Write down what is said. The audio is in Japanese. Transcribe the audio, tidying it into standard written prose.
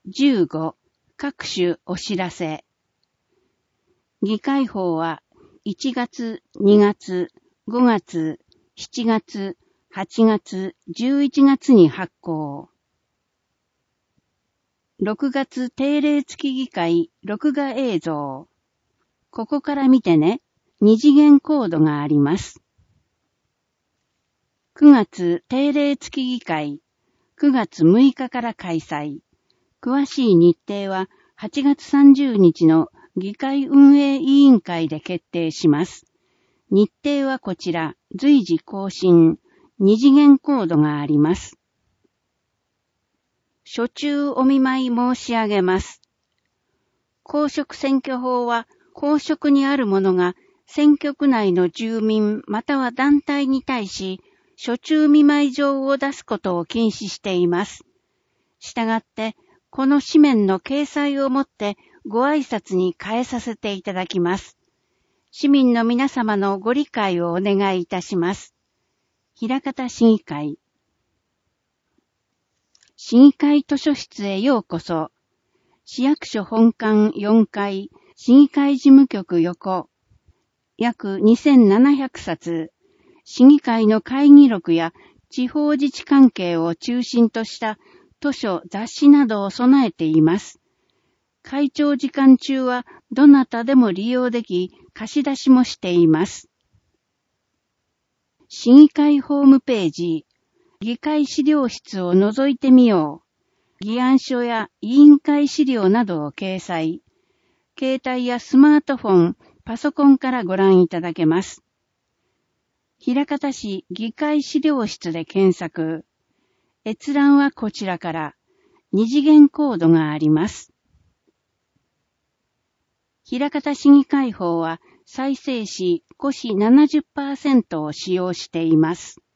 15各種お知らせ。議会法は1月、2月、5月、7月、8月、11月に発行。6月定例付議会録画映像。ここから見てね。二次元コードがあります。9月定例付議会9月6日から開催。詳しい日程は8月30日の議会運営委員会で決定します。日程はこちら、随時更新、二次元コードがあります。初中お見舞い申し上げます。公職選挙法は、公職にある者が選挙区内の住民または団体に対し、初中見舞い状を出すことを禁止しています。したがって、この紙面の掲載をもってご挨拶に変えさせていただきます。市民の皆様のご理解をお願いいたします。枚方市議会。市議会図書室へようこそ。市役所本館4階、市議会事務局横。約2700冊。市議会の会議録や地方自治関係を中心とした図書、雑誌などを備えています。会長時間中はどなたでも利用でき、貸し出しもしています。市議会ホームページ、議会資料室を覗いてみよう。議案書や委員会資料などを掲載。携帯やスマートフォン、パソコンからご覧いただけます。枚方市議会資料室で検索。閲覧はこちらから。二次元コードがあります。枚方市議会法は再生紙古紙 70% を使用しています。